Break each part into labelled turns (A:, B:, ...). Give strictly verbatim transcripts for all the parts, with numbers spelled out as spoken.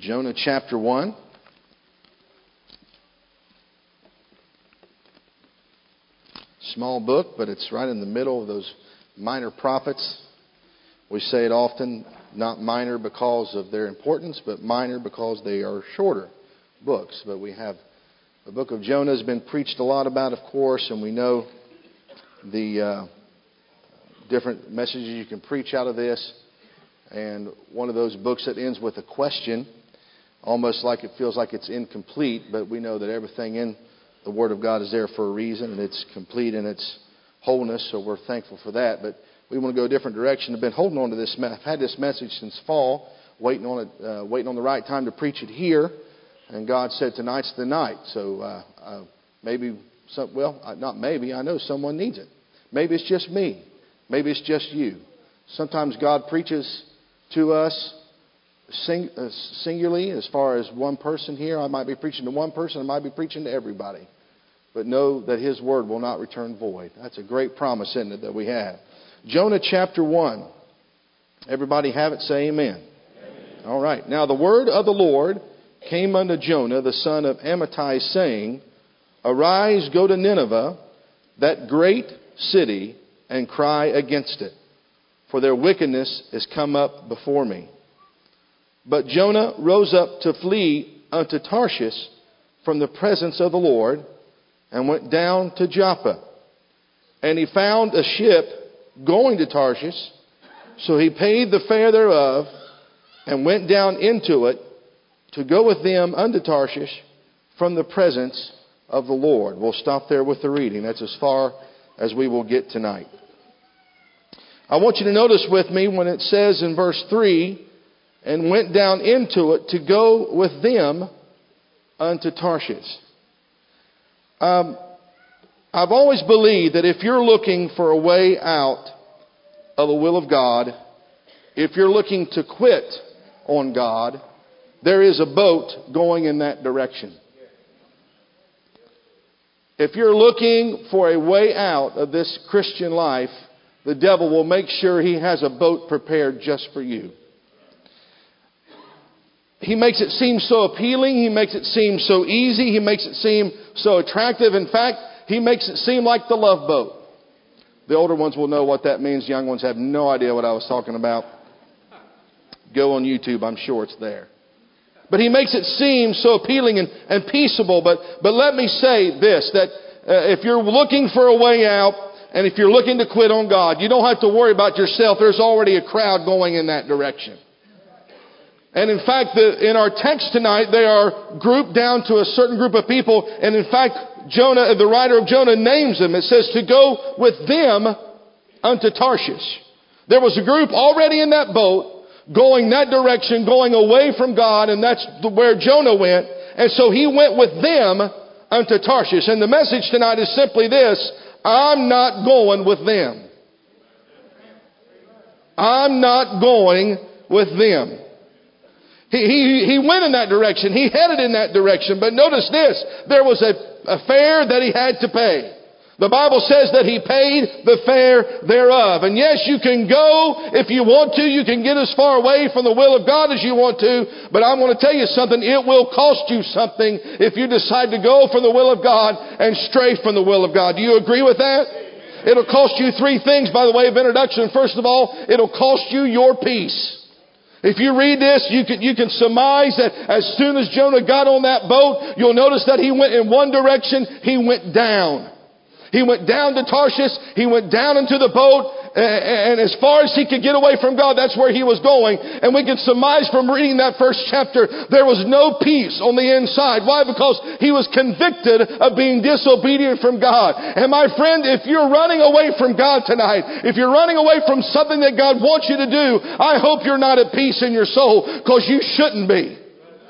A: Jonah chapter one. Small book, but it's right in the middle of those minor prophets. We say it often, not minor because of their importance, but minor because they are shorter books. But we have the book of Jonah has been preached a lot about, of course, and we know the uh, different messages you can preach out of this. And one of those books that ends with a question, almost like it feels like it's incomplete, but we know that everything in the Word of God is there for a reason, and it's complete in its wholeness, so we're thankful for that. But we want to go a different direction. I've been holding on to this. I've had this message since fall, waiting on it, uh, waiting on the right time to preach it here. And God said tonight's the night. So uh, uh, maybe, some, well, not maybe. I know someone needs it. Maybe it's just me. Maybe it's just you. Sometimes God preaches to us sing, uh, singularly, as far as one person here. I might be preaching to one person. I might be preaching to everybody. But know that His word will not return void. That's a great promise, isn't it, that we have. Jonah chapter one. Everybody have it? Say amen. Amen. All right. Now the word of the Lord came unto Jonah, the son of Amittai, saying, Arise, go to Nineveh, that great city, and cry against it, for their wickedness is come up before me. But Jonah rose up to flee unto Tarshish from the presence of the Lord, and went down to Joppa. And he found a ship going to Tarshish, so he paid the fare thereof, and went down into it to go with them unto Tarshish from the presence of the Lord. We'll stop there with the reading. That's as far as we will get tonight. I want you to notice with me when it says in verse three, and went down into it to go with them unto Tarshish. Um, I've always believed that if you're looking for a way out of the will of God, if you're looking to quit on God, there is a boat going in that direction. If you're looking for a way out of this Christian life, the devil will make sure he has a boat prepared just for you. He makes it seem so appealing. He makes it seem so easy. He makes it seem so attractive. In fact, he makes it seem like the love boat. The older ones will know what that means. Young ones have no idea what I was talking about. Go on YouTube. I'm sure it's there. But he makes it seem so appealing and, and peaceable. But, but let me say this, that uh, if you're looking for a way out, and if you're looking to quit on God, you don't have to worry about yourself. There's already a crowd going in that direction. And in fact, the, in our text tonight, they are grouped down to a certain group of people. And in fact, Jonah, the writer of Jonah names them. It says to go with them unto Tarshish. There was a group already in that boat going that direction, going away from God. And that's where Jonah went. And so he went with them unto Tarshish. And the message tonight is simply this: I'm not going with them. I'm not going with them. He, he, he went in that direction. He headed in that direction. But notice this. There was a, a fare that he had to pay. The Bible says that he paid the fare thereof. And yes, you can go if you want to. You can get as far away from the will of God as you want to. But I want to tell you something. It will cost you something if you decide to go from the will of God and stray from the will of God. Do you agree with that? It'll cost you three things by the way of introduction. First of all, it'll cost you your peace. If you read this, you can, you can surmise that as soon as Jonah got on that boat, you'll notice that he went in one direction, he went down. He went down to Tarshish, he went down into the boat, and as far as he could get away from God, that's where he was going. And we can surmise from reading that first chapter, there was no peace on the inside. Why? Because he was convicted of being disobedient from God. And my friend, if you're running away from God tonight, if you're running away from something that God wants you to do, I hope you're not at peace in your soul, because you shouldn't be.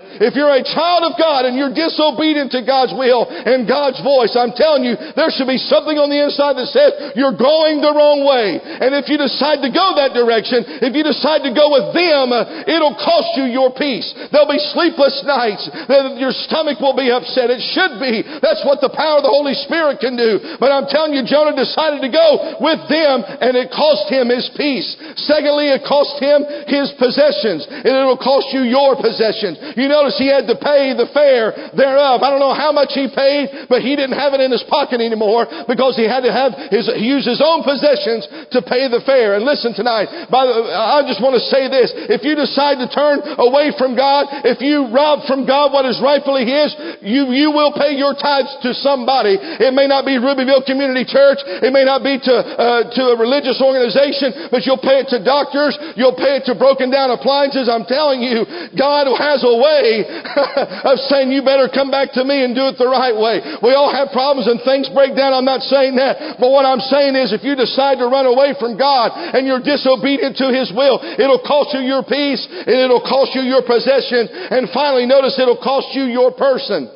A: If you're a child of God and you're disobedient to God's will and God's voice, I'm telling you, there should be something on the inside that says you're going the wrong way. And if you decide to go that direction, if you decide to go with them, it'll cost you your peace. There'll be sleepless nights. Your stomach will be upset. It should be. That's what the power of the Holy Spirit can do. But I'm telling you, Jonah decided to go with them, and it cost him his peace. Secondly, it cost him his possessions, and it'll cost you your possessions. You notice he had to pay the fare thereof. I don't know how much he paid, but he didn't have it in his pocket anymore because he had to have his, use his own possessions to pay the fare. And listen tonight, by the, I just want to say this. If you decide to turn away from God, if you rob from God what is rightfully His, you, you will pay your tithes to somebody. It may not be Rubyville Community Church. It may not be to, uh, to a religious organization, but you'll pay it to doctors. You'll pay it to broken down appliances. I'm telling you, God has a way of saying, you better come back to me and do it the right way. We all have problems and things break down. I'm not saying that. But what I'm saying is, if you decide to run away from God and you're disobedient to His will, it'll cost you your peace and it'll cost you your possession. And finally, notice it'll cost you your person.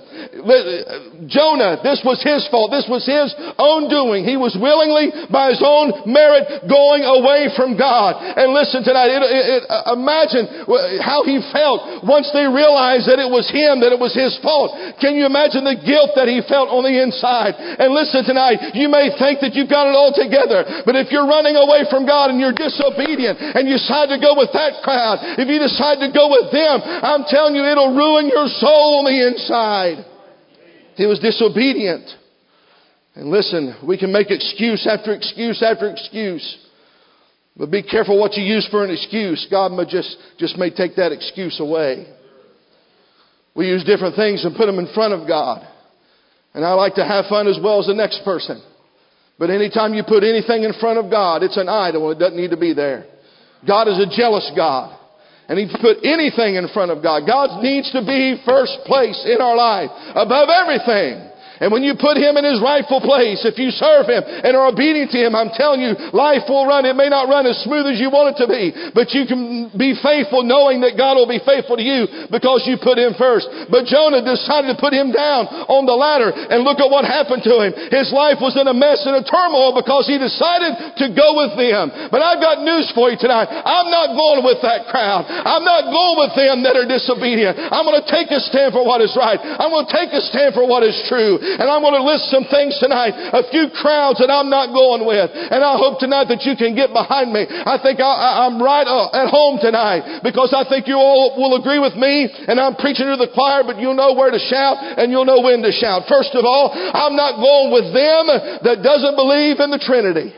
A: Jonah, this was his fault. This was his own doing. He was willingly, by his own merit, going away from God. And listen tonight, it, it, it, imagine how he felt once they realized that it was him, that it was his fault. Can you imagine the guilt that he felt on the inside? And listen tonight, you may think that you've got it all together, but if you're running away from God and you're disobedient and you decide to go with that crowd, if you decide to go with them, I'm telling you, it'll ruin your soul on the inside. He was disobedient. And listen, we can make excuse after excuse after excuse. But be careful what you use for an excuse. God may just, just may take that excuse away. We use different things and put them in front of God. And I like to have fun as well as the next person. But anytime you put anything in front of God, it's an idol. It doesn't need to be there. God is a jealous God. And He put anything in front of God. God needs to be first place in our life, above everything. And when you put Him in His rightful place, if you serve Him and are obedient to Him, I'm telling you, life will run. It may not run as smooth as you want it to be, but you can be faithful knowing that God will be faithful to you because you put Him first. But Jonah decided to put Him down on the ladder, and look at what happened to him. His life was in a mess and a turmoil because he decided to go with them. But I've got news for you tonight. I'm not going with that crowd. I'm not going with them that are disobedient. I'm going to take a stand for what is right. I'm going to take a stand for what is true. And I'm going to list some things tonight, a few crowds that I'm not going with. And I hope tonight that you can get behind me. I think I, I'm right at home tonight because I think you all will agree with me. And I'm preaching to the choir, but you'll know where to shout and you'll know when to shout. First of all, I'm not going with them that doesn't believe in the Trinity.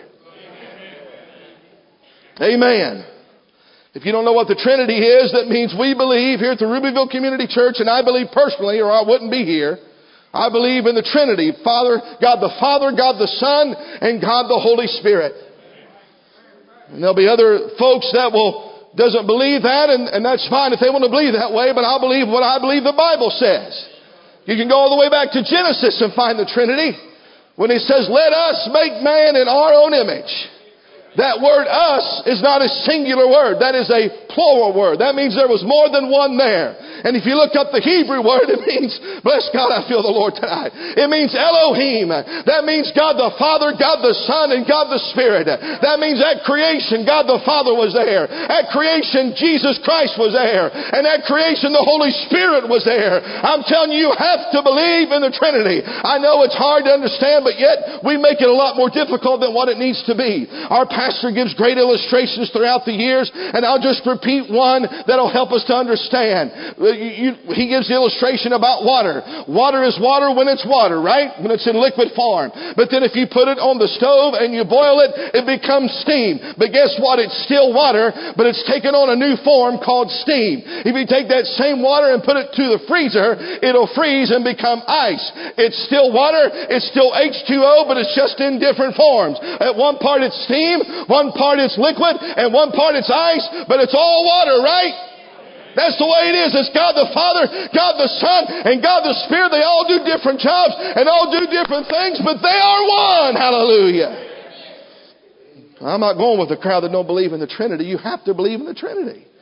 A: Amen. If you don't know what the Trinity is, that means we believe here at the Rubyville Community Church, and I believe personally, or I wouldn't be here, I believe in the Trinity. Father, God the Father, God the Son, and God the Holy Spirit. And there'll be other folks that will doesn't believe that, and, and that's fine if they want to believe that way, but I believe what I believe the Bible says. You can go all the way back to Genesis and find the Trinity. When He says, let us make man in our own image. That word us is not a singular word. That is a plural word. That means there was more than one there. And if you look up the Hebrew word, it means, bless God, I feel the Lord tonight. It means Elohim. That means God the Father, God the Son, and God the Spirit. That means at creation, God the Father was there. At creation, Jesus Christ was there. And at creation, the Holy Spirit was there. I'm telling you, you have to believe in the Trinity. I know it's hard to understand, but yet we make it a lot more difficult than what it needs to be. Our pastor gives great illustrations throughout the years, and I'll just repeat one that'll help us to understand. You, you, he gives the illustration about water. Water is water when it's water, right? When it's in liquid form. But then if you put it on the stove and you boil it, it becomes steam. But guess what? It's still water, but it's taken on a new form called steam. If you take that same water and put it to the freezer, it'll freeze and become ice. It's still water, it's still H two O, but it's just in different forms. At one part it's steam, one part it's liquid, and one part it's ice, but it's all water, right? That's the way it is. It's God the Father, God the Son, and God the Spirit. They all do different jobs and all do different things, but they are one. Hallelujah. I'm not going with the crowd that don't believe in the Trinity. You have to believe in the Trinity.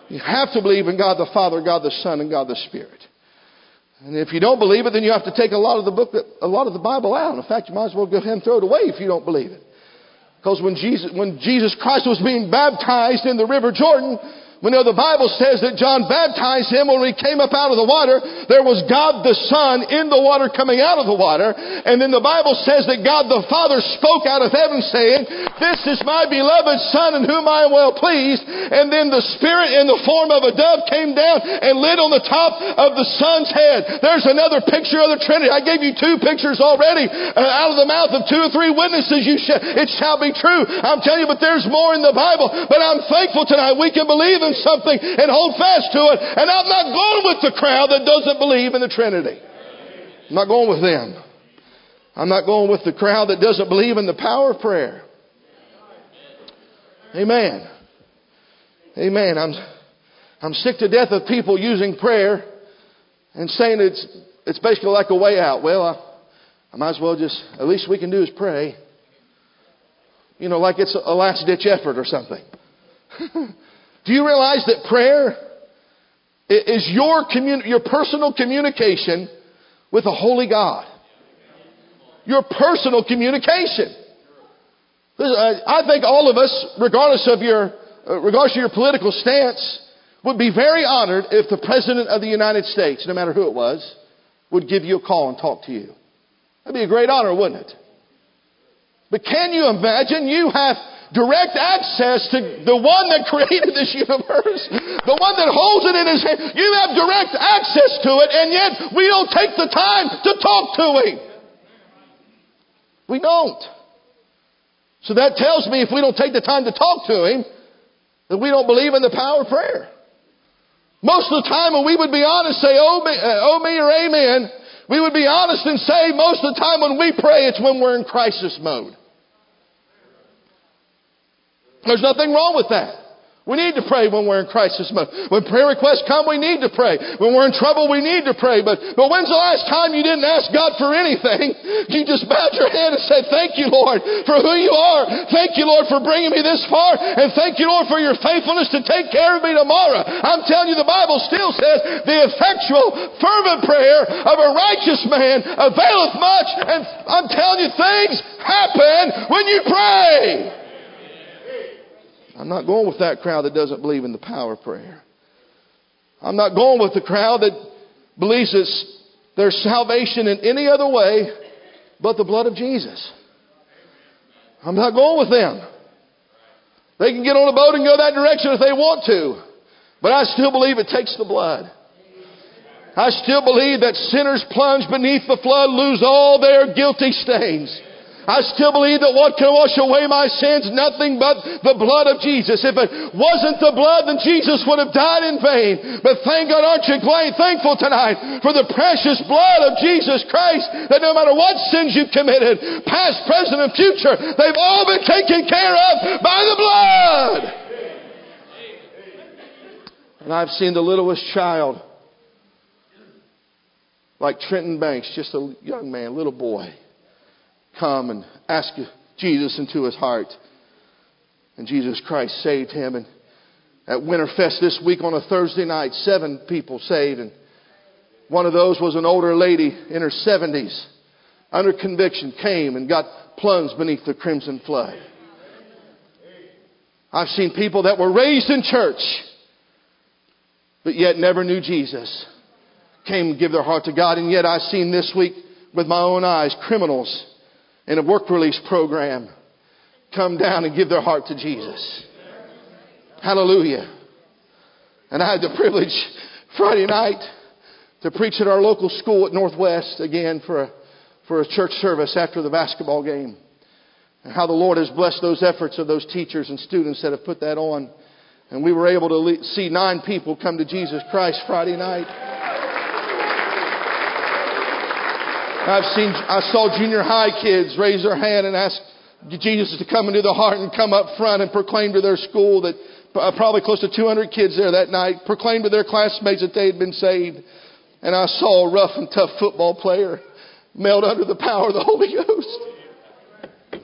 A: You have to believe in God the Father, God the Son, and God the Spirit. And if you don't believe it, then you have to take a lot of the book, a lot of the Bible out. In fact, you might as well go ahead and throw it away if you don't believe it. Because when Jesus, when Jesus Christ was being baptized in the River Jordan, we know the Bible says that John baptized him. When he came up out of the water, there was God the Son in the water coming out of the water. And then the Bible says that God the Father spoke out of heaven saying, "This is my beloved Son in whom I am well pleased." And then the Spirit in the form of a dove came down and lit on the top of the Son's head. There's another picture of the Trinity. I gave you two pictures already. Uh, out of the mouth of two or three witnesses you sh- it shall be true. I'm telling you, but there's more in the Bible. But I'm thankful tonight we can believe in something and hold fast to it. And I'm not going with the crowd that doesn't believe in the Trinity. I'm not going with them. I'm not going with the crowd that doesn't believe in the power of prayer. Amen. Amen. I'm, I'm sick to death of people using prayer and saying it's, it's basically like a way out. Well, I, I might as well just, at least we can do is pray. You know, like it's a last ditch effort or something. Do you realize that prayer is your commun- your personal communication with a holy God? Your personal communication. I think all of us, regardless of your regardless of your political stance, would be very honored if the President of the United States, no matter who it was, would give you a call and talk to you. That'd be a great honor, wouldn't it? But can you imagine you have direct access to the one that created this universe, the one that holds it in his hand? You have direct access to it, and yet we don't take the time to talk to him. We don't. So that tells me if we don't take the time to talk to him, that we don't believe in the power of prayer. Most of the time when we would be honest, say, oh me, uh, oh me or amen, we would be honest and say most of the time when we pray, it's when we're in crisis mode. There's nothing wrong with that. We need to pray when we're in crisis mode. When prayer requests come, we need to pray. When we're in trouble, we need to pray. But, but when's the last time you didn't ask God for anything? You just bowed your head and said, "Thank you, Lord, for who you are. Thank you, Lord, for bringing me this far. And thank you, Lord, for your faithfulness to take care of me tomorrow." I'm telling you, the Bible still says the effectual, fervent prayer of a righteous man availeth much. And I'm telling you, things happen when you pray. I'm not going with that crowd that doesn't believe in the power of prayer. I'm not going with the crowd that believes it's there's salvation in any other way but the blood of Jesus. I'm not going with them. They can get on a boat and go that direction if they want to. But I still believe it takes the blood. I still believe that sinners plunge beneath the flood lose all their guilty stains. I still believe that what can wash away my sins? Nothing but the blood of Jesus. If it wasn't the blood, then Jesus would have died in vain. But thank God, aren't you glad, thankful tonight for the precious blood of Jesus Christ, that no matter what sins you've committed, past, present, and future, they've all been taken care of by the blood. And I've seen the littlest child, like Trenton Banks, just a young man, little boy, come and ask Jesus into his heart. And Jesus Christ saved him. And at Winterfest this week on a Thursday night, seven people saved. And one of those was an older lady in her seventies, under conviction, came and got plunged beneath the crimson flood. I've seen people that were raised in church, but yet never knew Jesus, came and give their heart to God. And yet I've seen this week with my own eyes criminals in a work release program come down and give their heart to Jesus. Hallelujah. And I had the privilege Friday night to preach at our local school at Northwest again for a, for a church service after the basketball game. And how the Lord has blessed those efforts of those teachers and students that have put that on. And we were able to le- see nine people come to Jesus Christ Friday night. I've seen, I saw junior high kids raise their hand and ask Jesus to come into the heart and come up front and proclaim to their school that uh, probably close to two hundred kids there that night proclaimed to their classmates that they had been saved. And I saw a rough and tough football player melt under the power of the Holy Ghost.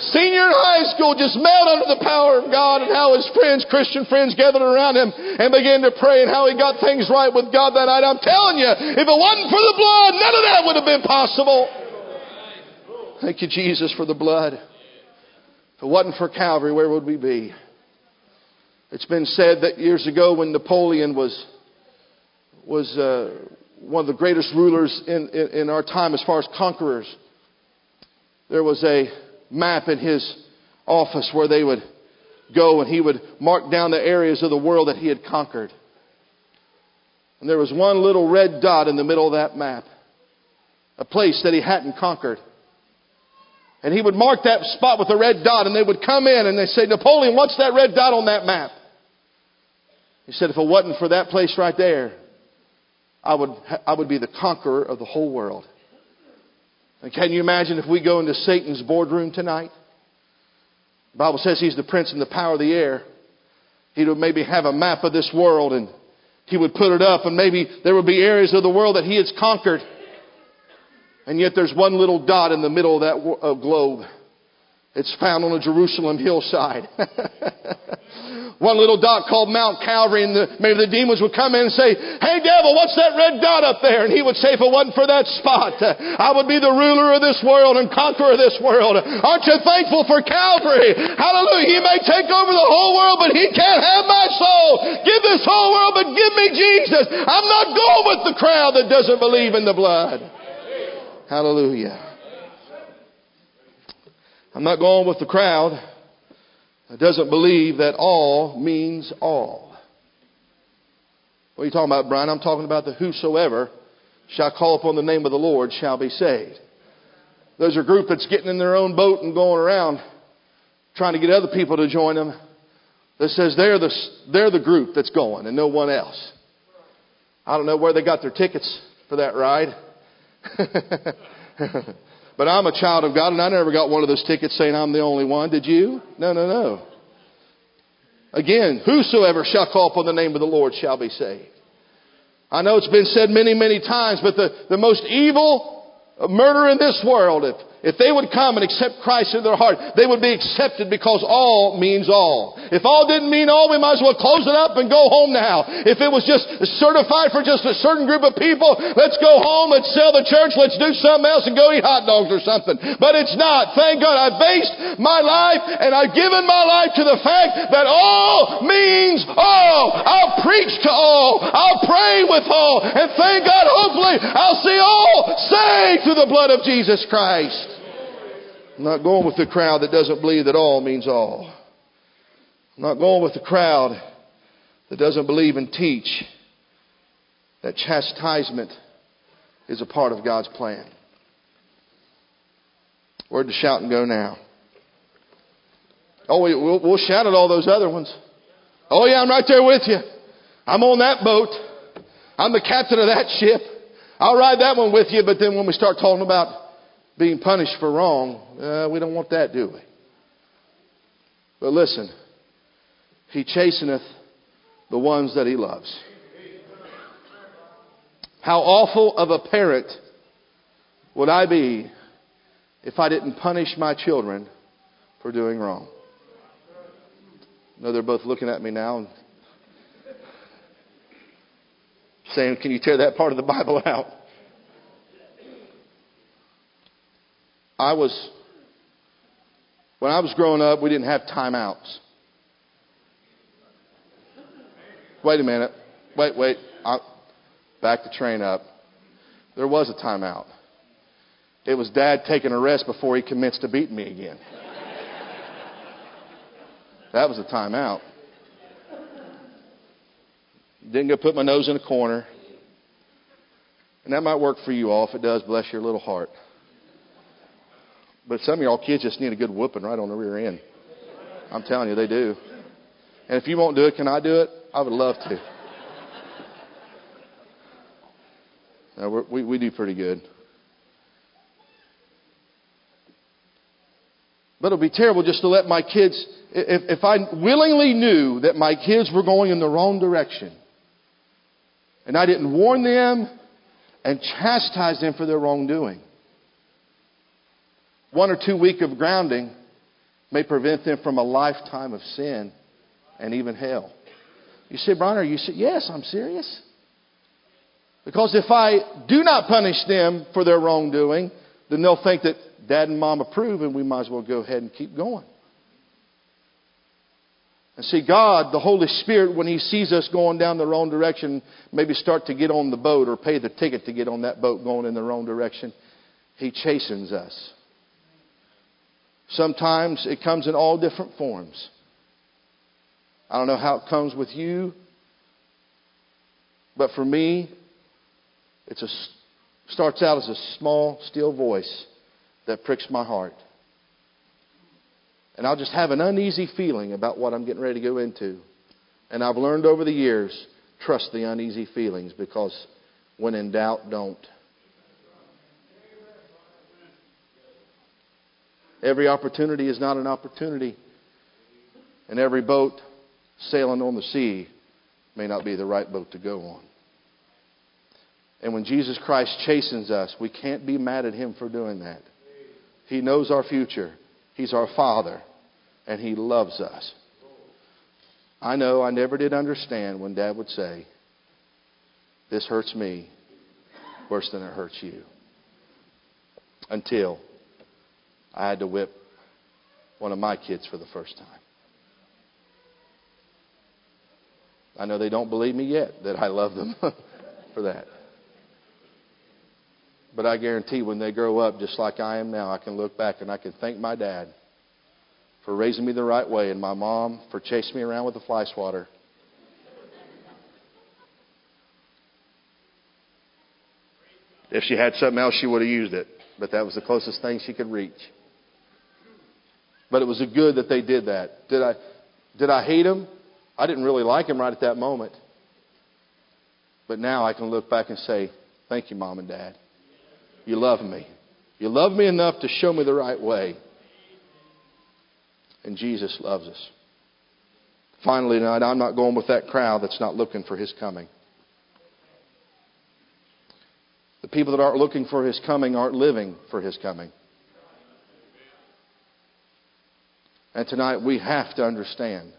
A: senior in high school, just melt under the power of God, and how his friends, Christian friends, gathered around him and began to pray, and how he got things right with God that night. I'm telling you, if it wasn't for the blood, none of that would have been possible. Thank you, Jesus, for the blood. If it wasn't for Calvary, where would we be? It's been said that years ago, when Napoleon was was uh, one of the greatest rulers in, in, in our time as far as conquerors, there was a map in his office where they would go and he would mark down the areas of the world that he had conquered. And there was one little red dot in the middle of that map, a place that he hadn't conquered. And he would mark that spot with a red dot, and they would come in and they say, Napoleon, what's that red dot on that map? He said, if it wasn't for that place right there, I would, I would be the conqueror of the whole world. And can you imagine if we go into Satan's boardroom tonight? The Bible says he's the prince and the power of the air. He would maybe have a map of this world, and he would put it up, and maybe there would be areas of the world that he has conquered. And yet there's one little dot in the middle of that uh, globe. It's found on a Jerusalem hillside. One little dot called Mount Calvary, and the, maybe the demons would come in and say, hey devil, what's that red dot up there? And he would say, if it wasn't for that spot, uh, I would be the ruler of this world and conqueror of this world. Aren't you thankful for Calvary? Hallelujah. He may take over the whole world, but he can't have my soul. Give this whole world, but give me Jesus. I'm not going with the crowd that doesn't believe in the blood. Hallelujah. I'm not going with the crowd that doesn't believe that all means all. What are you talking about, Brian? I'm talking about the whosoever shall call upon the name of the Lord shall be saved. There's a group that's getting in their own boat and going around trying to get other people to join them that says they're the, they're the group that's going and no one else. I don't know where they got their tickets for that ride. But I'm a child of God, and I never got one of those tickets saying I'm the only one. Did you? No, no, no. Again, whosoever shall call upon the name of the Lord shall be saved. I know it's been said many, many times, but the, the most evil murderer in this world, if, if they would come and accept Christ in their heart, they would be accepted because all means all. If all didn't mean all, we might as well close it up and go home now. If it was just certified for just a certain group of people, let's go home, let's sell the church, let's do something else and go eat hot dogs or something. But it's not. Thank God I've based my life and I've given my life to the fact that all means all. I'll preach to all. I'll pray with all. And thank God, hopefully, I'll see all saved through the blood of Jesus Christ. I'm not going with the crowd that doesn't believe that all means all. I'm not going with the crowd that doesn't believe and teach that chastisement is a part of God's plan. Where'd the shouting go now? Oh, we'll, we'll shout at all those other ones. Oh yeah, I'm right there with you. I'm on that boat. I'm the captain of that ship. I'll ride that one with you. But then when we start talking about being punished for wrong, uh, we don't want that, do we? But listen, He chasteneth the ones that He loves. How awful of a parent would I be if I didn't punish my children for doing wrong? I know they're both looking at me now and saying, can you tear that part of the Bible out? I was, when I was growing up, we didn't have timeouts. Wait a minute. Wait, wait. I'll back the train up. There was a timeout. It was Dad taking a rest before he commenced to beating me again. That was a timeout. Didn't go put my nose in a corner. And that might work for you all. If it does, bless your little heart. But some of y'all kids just need a good whooping right on the rear end. I'm telling you, they do. And if you won't do it, can I do it? I would love to. No, we're, we we do pretty good. But it would be terrible just to let my kids, if, if I willingly knew that my kids were going in the wrong direction, and I didn't warn them and chastise them for their wrongdoing. One or two weeks of grounding may prevent them from a lifetime of sin and even hell. You say, Brian, are you serious? Yes, I'm serious. Because if I do not punish them for their wrongdoing, then they'll think that Dad and Mom approve, and we might as well go ahead and keep going. And see, God, the Holy Spirit, when He sees us going down the wrong direction, maybe start to get on the boat or pay the ticket to get on that boat going in the wrong direction, He chastens us. Sometimes it comes in all different forms. I don't know how it comes with you, but for me, it's a starts out as a small, still voice that pricks my heart. And I'll just have an uneasy feeling about what I'm getting ready to go into. And I've learned over the years, trust the uneasy feelings, because when in doubt, don't. Every opportunity is not an opportunity. And every boat sailing on the sea may not be the right boat to go on. And when Jesus Christ chastens us, we can't be mad at Him for doing that. He knows our future. He's our Father. And He loves us. I know I never did understand when Dad would say, this hurts me worse than it hurts you. Until I had to whip one of my kids for the first time. I know they don't believe me yet that I love them for that. But I guarantee when they grow up, just like I am now, I can look back and I can thank my dad for raising me the right way and my mom for chasing me around with a fly swatter. If she had something else, she would have used it. But that was the closest thing she could reach. But it was a good that they did that. Did I, did I hate them? I didn't really like them right at that moment. But now I can look back and say, thank you, Mom and Dad. You love me. You love me enough to show me the right way. And Jesus loves us. Finally tonight, I'm not going with that crowd that's not looking for His coming. The people that aren't looking for His coming aren't living for His coming. And tonight we have to understand.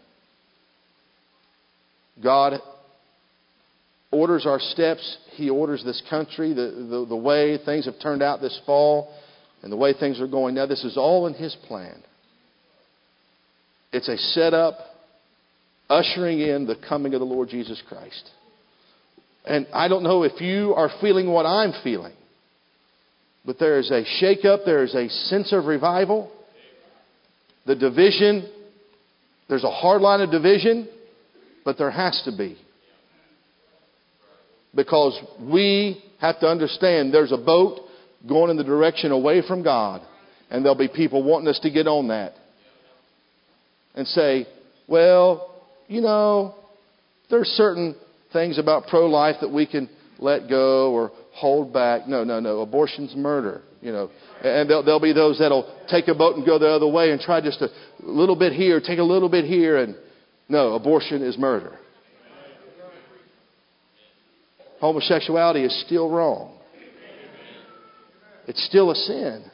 A: God orders our steps. He orders this country, the, the, the way things have turned out this fall, and the way things are going now. This is all in His plan. It's a setup ushering in the coming of the Lord Jesus Christ. And I don't know if you are feeling what I'm feeling, but there is a shake-up. There is a sense of revival. The division, there's a hard line of division, but there has to be. Because we have to understand there's a boat going in the direction away from God. And there'll be people wanting us to get on that. And say, well, you know, there's certain things about pro-life that we can let go or hold back. No, no, no. Abortion's murder. You know, and there'll, there'll be those that'll take a boat and go the other way and try just a little bit here, take a little bit here. And no, abortion is murder. Homosexuality is still wrong. It's still a sin.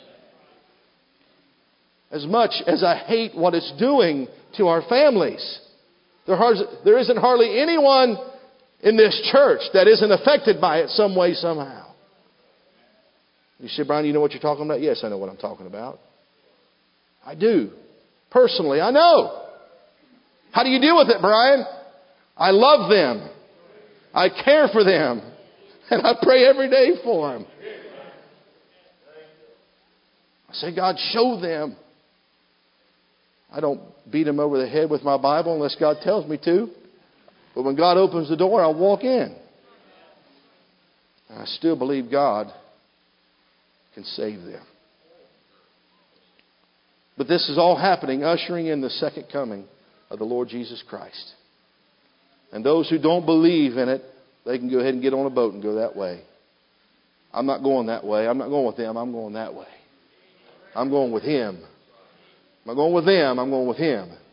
A: As much as I hate what it's doing to our families, there, there isn't hardly anyone in this church that isn't affected by it some way, somehow. You say, Brian, you know what you're talking about? Yes, I know what I'm talking about. I do. Personally, I know. How do you deal with it, Brian? I love them. I care for them. And I pray every day for them. I say, God, show them. I don't beat them over the head with my Bible unless God tells me to. But when God opens the door, I'll walk in. And I still believe God can save them. But this is all happening, ushering in the second coming of the Lord Jesus Christ. And those who don't believe in it, they can go ahead and get on a boat and go that way. I'm not going that way. I'm not going with them. I'm going that way. I'm going with Him. I'm not going with them. I'm going with Him.